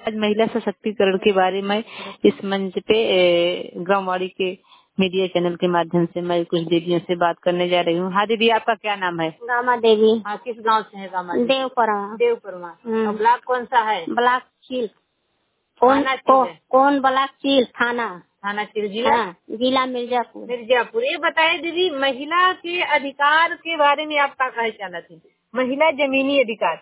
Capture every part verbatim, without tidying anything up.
आज महिला सशक्तिकरण के बारे में इस मंच पे ग्रामवाड़ी के मीडिया चैनल के माध्यम से मैं कुछ दीदियों से बात करने जा रही हूँ। हाँ दीदी, आपका क्या नाम है? गामा देवी। हाँ, किस गांव से है गामा? देवपरमा। देवपरमा। और ब्लॉक कौन सा है? ब्लॉक चील। कौन को, कौन ब्लॉक चील थाना? थाना चील। जिला? हाँ, जिला मिर्जापुर। मिर्जापुर। ये बताए दीदी, महिला के अधिकार के बारे में आप क्या कहना चाहती? महिला जमीनी अधिकार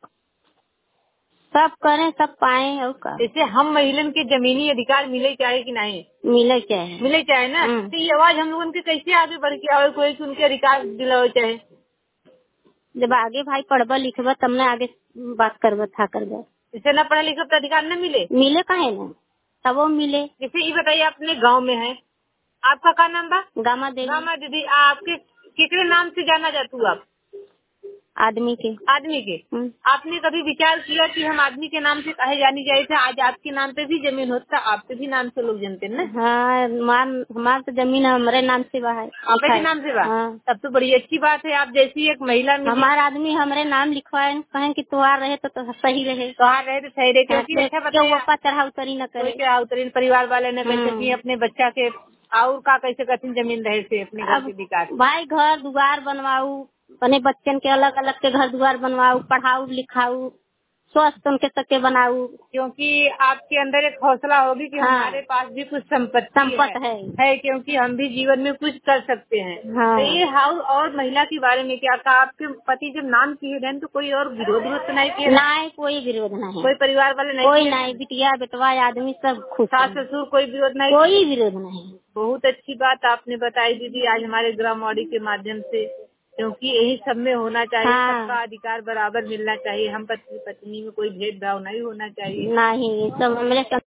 सब करें, सब पाए और का। जैसे हम महिलन के जमीनी अधिकार मिले चाहे कि नहीं मिले चाहे? मिले चाहे ना। तो ये आवाज हम लोगों के कैसे आगे बढ़ के आवे, कोई उनके अधिकार दिलाओ चाहे? जब आगे भाई पढ़बा लिखबा तब न आगे बात करबा था करबा। इसे न पढ़े लिखे तो अधिकार न मिले? मिले काहे न, तब वो मिले। जैसे ये बताइए, अपने गांव में है, आपका क्या नाम बा? गामा देवी। गामा दीदी, आपके कितने नाम से जाना जाती हूँ आप? आदमी के। आदमी के। आपने कभी विचार किया कि हम आदमी के नाम से कहे जानी चाहिए थे? आज आपके नाम पे भी जमीन होता, आपके भी नाम से लोग जानते हैं ना। हाँ, हमारे तो जमीन हमारे नाम से बा है। आपके भी नाम से बा? हाँ। तब तो बड़ी अच्छी बात है। आप जैसी एक महिला में हमारा आदमी हमारे नाम लिखवाए, कहें कि तुहार रहे तो, तो सही रहे। तुहार रहे तो सही रहे, क्योंकि अच्छा बताया, ऊपर चढ़ा उतरी न करे, चढ़ा उतरी परिवार वाले न कह सकी अपने बच्चा के और का कैसे कठिन जमीन रहे से अपने घर के विकास। भाई घर दुआर बनवाऊ, अपने बच्चन के अलग अलग के घर द्वार बनवाऊ, पढ़ाऊ लिखाऊ, स्वस्थ उनके सके बनाऊ। क्योंकि आपके अंदर एक हौसला होगी कि हाँ, हमारे पास भी कुछ संपत्ति संपत्ति है, है, है क्योंकि हम भी जीवन में कुछ कर सकते हैं। हाँ। तो ये हाउ और महिला के बारे में क्या कहा? आपके पति जब नाम किए गए तो कोई और विरोध विरोध नहीं किया? नहीं, कोई विरोध नहीं। कोई परिवार वाले नहीं? कोई नहीं, बिटिया बेटवा आदमी सब खुश। सास ससुर कोई विरोध नहीं? कोई विरोध नहीं। बहुत अच्छी बात आपने बताई दीदी आज हमारे ग्रामवाड़ी के माध्यम से, क्योंकि यही सब में होना चाहिए। हाँ। सबका अधिकार बराबर मिलना चाहिए। हम पति पत्नी में कोई भेदभाव नहीं होना चाहिए। नहीं, सब हमारे